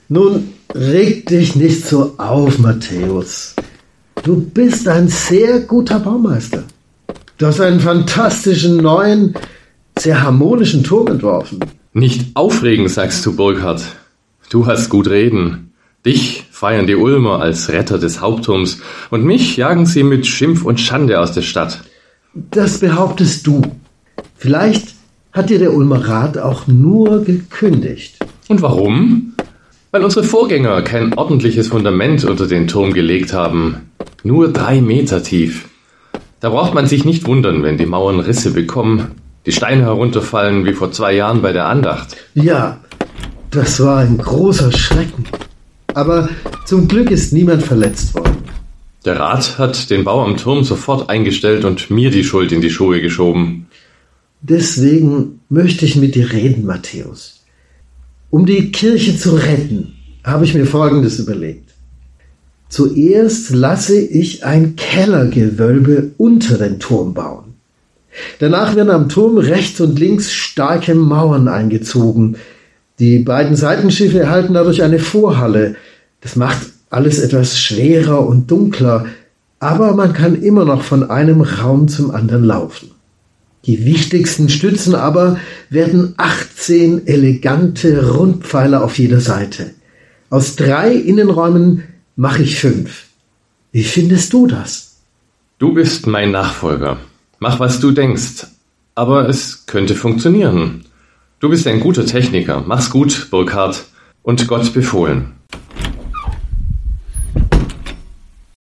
Nun, reg dich nicht so auf, Matthäus. Du bist ein sehr guter Baumeister. Du hast einen fantastischen, neuen, sehr harmonischen Turm entworfen. Nicht aufregen, sagst du, Burkhard. Du hast gut reden. Dich feiern die Ulmer als Retter des Hauptturms und mich jagen sie mit Schimpf und Schande aus der Stadt. Das behauptest du. Vielleicht hat dir der Ulmer Rat auch nur gekündigt. Und warum? Weil unsere Vorgänger kein ordentliches Fundament unter den Turm gelegt haben. Nur 3 Meter tief. Da braucht man sich nicht wundern, wenn die Mauern Risse bekommen, die Steine herunterfallen wie vor 2 Jahren bei der Andacht. Ja, das war ein großer Schrecken. Aber zum Glück ist niemand verletzt worden. Der Rat hat den Bau am Turm sofort eingestellt und mir die Schuld in die Schuhe geschoben. Deswegen möchte ich mit dir reden, Matthäus. Um die Kirche zu retten, habe ich mir Folgendes überlegt. Zuerst lasse ich ein Kellergewölbe unter den Turm bauen. Danach werden am Turm rechts und links starke Mauern eingezogen. Die beiden Seitenschiffe erhalten dadurch eine Vorhalle. Das macht alles etwas schwerer und dunkler, aber man kann immer noch von einem Raum zum anderen laufen. Die wichtigsten Stützen aber werden 18 elegante Rundpfeiler auf jeder Seite. Aus 3 Innenräumen mache ich 5. Wie findest du das? Du bist mein Nachfolger. Mach, was du denkst. Aber es könnte funktionieren. Du bist ein guter Techniker. Mach's gut, Burkhard. Und Gott befohlen.